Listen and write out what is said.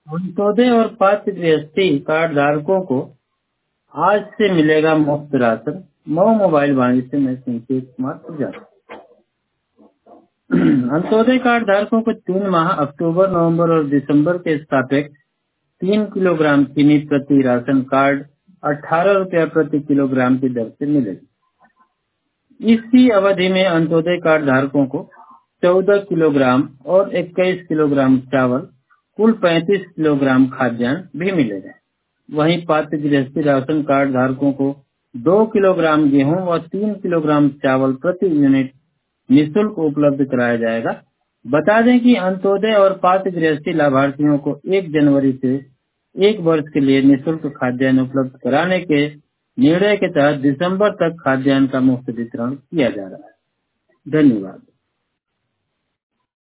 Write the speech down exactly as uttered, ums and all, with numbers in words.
अंत्योदय और पात्र गृहस्थी कार्ड धारकों को आज से मिलेगा मुफ्त राशन। मऊ मोबाइल वाणी से मैं संकेत कुमार पुजारी। अंत्योदय कार्ड धारकों को तीन माह अक्टूबर, नवंबर और दिसंबर के सापेक्ष तीन किलोग्राम चीनी प्रति राशन कार्ड अठारह रुपया प्रति किलोग्राम की दर से मिलेगी। इसी अवधि में अंत्योदय कार्ड धारकों को चौदह किलोग्राम और इक्कीस किलोग्राम चावल, कुल पैंतीस किलोग्राम खाद्यान्न भी मिलेगा। वहीं पात्र गृहस्थी राशन कार्ड धारकों को दो किलोग्राम गेहूं व तीन किलोग्राम चावल प्रति यूनिट निःशुल्क उपलब्ध कराया जाएगा। बता दें कि अंत्योदय और पात्र गृहस्थी लाभार्थियों को एक जनवरी से एक वर्ष के लिए निःशुल्क खाद्यान्न उपलब्ध कराने के निर्णय के तहत दिसंबर तक खाद्यान्न का मुफ्त वितरण किया जा रहा है। धन्यवाद।